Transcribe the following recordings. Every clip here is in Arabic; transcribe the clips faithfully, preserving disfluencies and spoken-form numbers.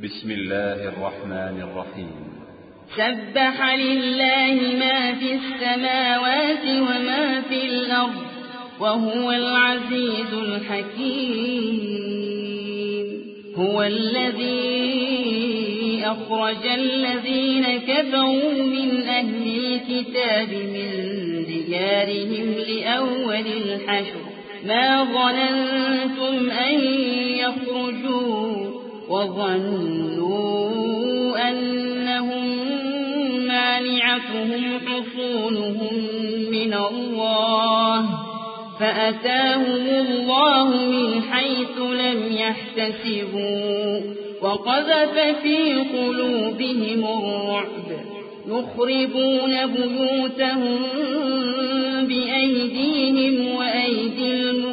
بسم الله الرحمن الرحيم. سبح لله ما في السماوات وما في الأرض وهو العزيز الحكيم. هو الذي أخرج الذين كفروا من أهل الكتاب من ديارهم لأول الحشر ما ظننتم أن يخرجوا وظنوا أنهم مانعتهم حصونهم من الله فأتاهم الله من حيث لم يحتسبوا وقذف في قلوبهم الرعب يخربون بيوتهم بأيديهم وأيدي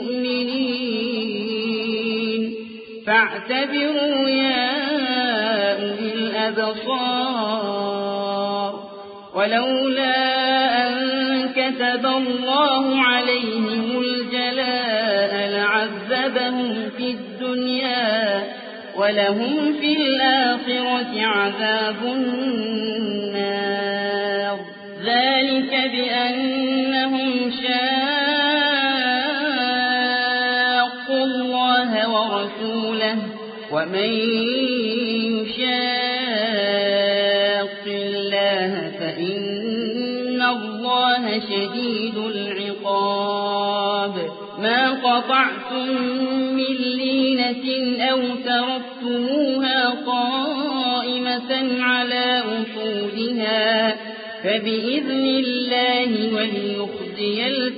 المؤمنين فاعتبروا يا أولي الأبصار. ولولا أن كتب الله عليهم الجلاء لعذبهم في الدنيا ولهم في الآخرة عذاب النار. ذلك بأنهم شاقوا الله ورسوله ومن يشاق الله فإن الله شديد العقاب. ما قطعتم من لينة أو تركتموها قائمة على أصولها فبإذن الله وليخزي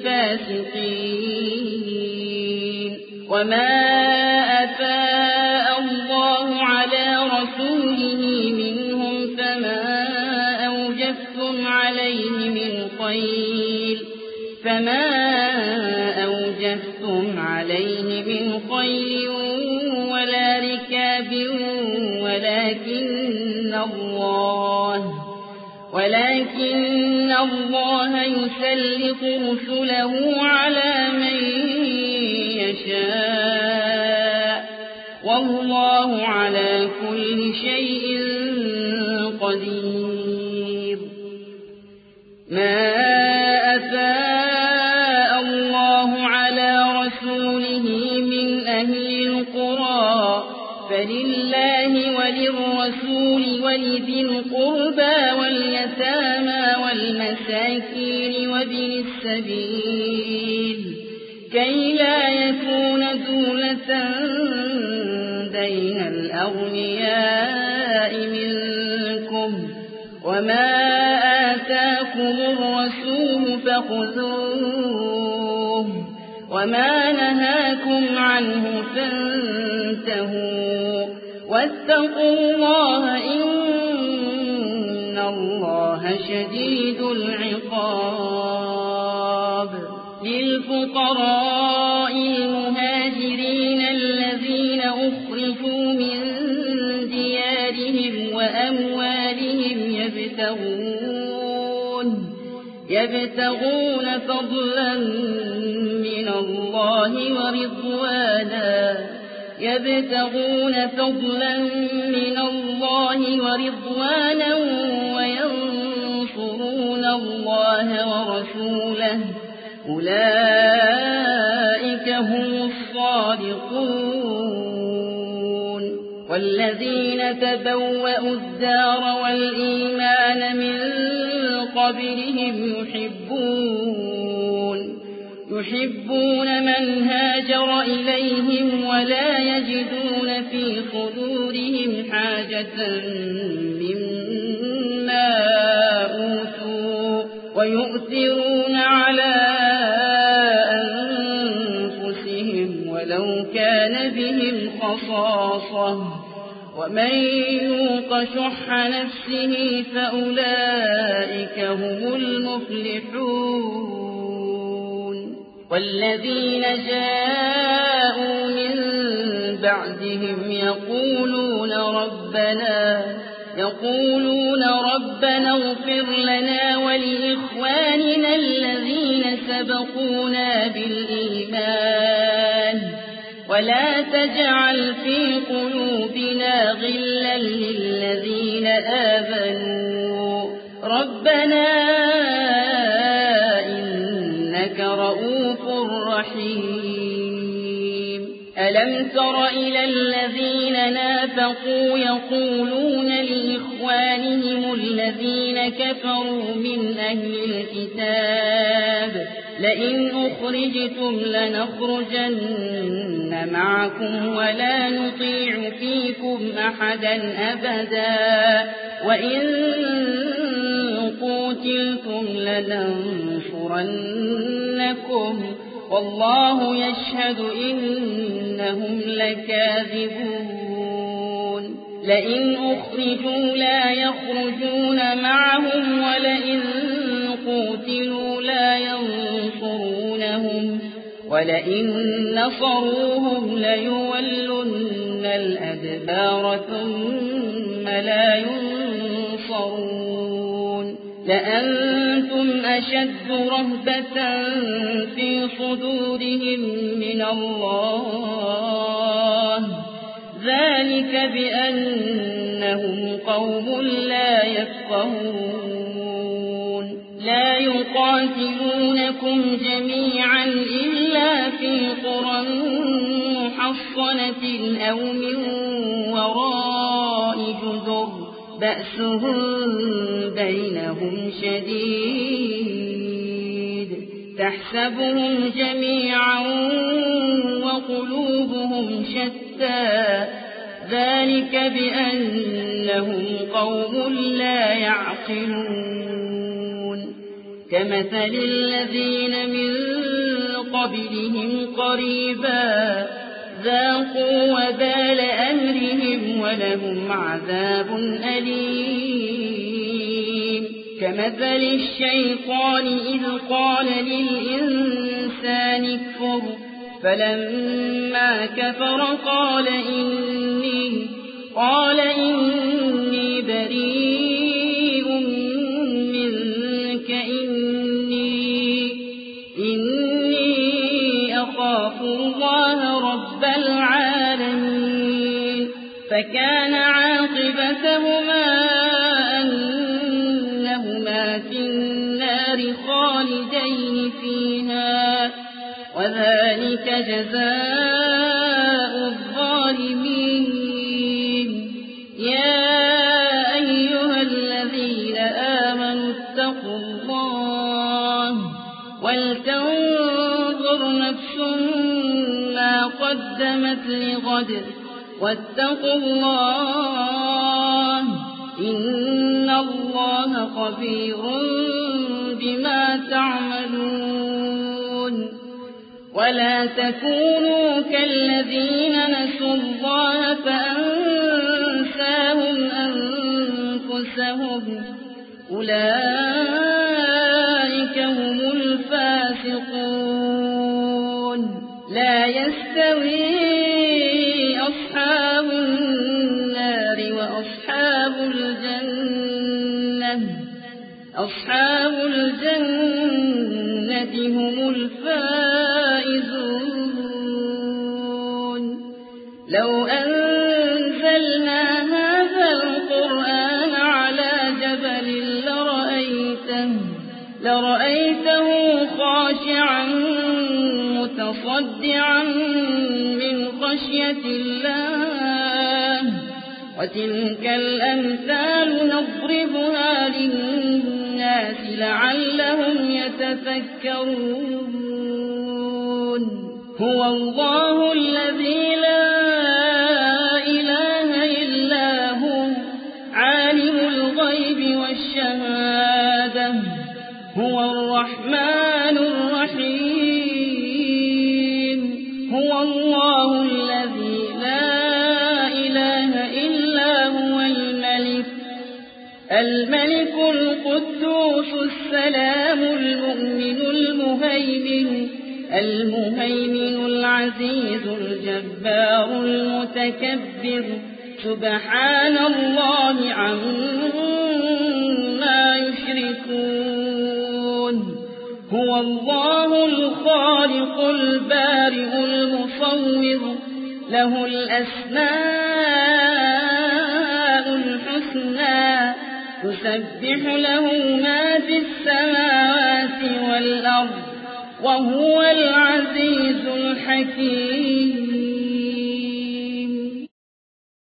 الفاسقين. وما أفاء الله على رسوله منهم فما أوجفتم عليه من خيل فما أوجفتم عليه من خيل ولا ركاب ولكن الله ولكن الله يسلط رسله على من يشاء والله على كل شيء قدير. ما أفاء الله على رسوله من أهل القرى فلله وللرسول ولذي القربى واليتامى والمساكين وابن السبيل كي لا يكون دولة بين الأغنياء منكم وما آتاكم الرسول فخذوه وما نهاكم عنه فانتهوا واتقوا الله إن الله شديد العقاب. للفقراء المهاجرين الذين أخرجوا من ديارهم وأموالهم يبتغون يبتغون فضلا من الله ورضوانا يبتغون فضلا من الله ورضوانا وينصرون الله ورسوله أولئك هم الصادقون. والذين تبوأوا الدار والإيمان من قبلهم يحبون يحبون من هاجر إليهم ولا يجدون في صدورهم حاجة مما أوتوا ويؤثرون على أنفسهم ولو كان بهم خصاصة ومن يوق شح نفسه فأولئك هم المفلحون. والذين جاءوا من بعدهم يقولون ربنا يقولون ربنا اغفر لنا ولإخواننا الذين سبقونا بالإيمان ولا تجعل في قلوبنا غلا للذين آمنوا ربنا إنك رؤوف رحيم. ألم تر إلى الذين نافقوا يقولون لإخوانهم الذين كفروا من أهل الكتاب لئن أخرجتم لنخرجن معكم ولا نطيع فيكم أحدا أبدا وإن قوتلتم لننصرنكم والله يشهد إنهم لكاذبون. لئن أخرجوا لا يخرجون معهم ولئن قوتلوا لا ينصرونهم ولئن نصروهم ليولن الأدبار ثم لا ينصرون. لأنتم أشد رهبة في صدورهم من الله ذلك بأنهم قوم لا يفقهون. لا يقاتلونكم جميعا إلا في قرى محصنة أو من وراء جدر بأسهم بينهم شديد تحسبهم جميعا وقلوبهم شتى ذلك بأنهم قوم لا يعقلون. كمثل الذين من قبلهم قريبا ذاقوا وبال أمرهم ولهم عذاب أليم. كمثل الشيطان إذ قال للإنسان اكفر فلما كفر قال إني, قال إني بريء منك إني, إني أخاف الله رب العالمين. فكان عاقبتهما أنهما في النار خالدين فيها وذلك جزاء الظالمين. يا أيها الذين آمنوا اتقوا الله ولتنظر نفس ما قدمت لغد واتقوا الله إن الله خبير بما تعملون. ولا تكونوا كالذين نسوا الله فأنساهم أنفسهم أولئك هم الفاسقون. لا يستوي أصحاب النار وأصحاب الجنة أصحاب الجنة هم الفائزون. لو أنزلنا هذا القرآن على جبل لرأيته, لرأيته خاشعا متصدعا من خشية الله. وتلك الأمثال نضربها للناس لعلهم يتفكرون. هو الله الذي لا إله إلا هو عالم الغيب والشهادة هو الرحمن الرحيم. هو الله الذي لا إله إلا هو الملك الملك القدوس السلام المؤمن المهيمن المهيمن العزيز الجبار المتكبر سبحان الله عما يشركون. هو الله الخالق البارئ المصور له الأسماء الحسنى يسبح له ما في السماوات والأرض وهو العزيز الحكيم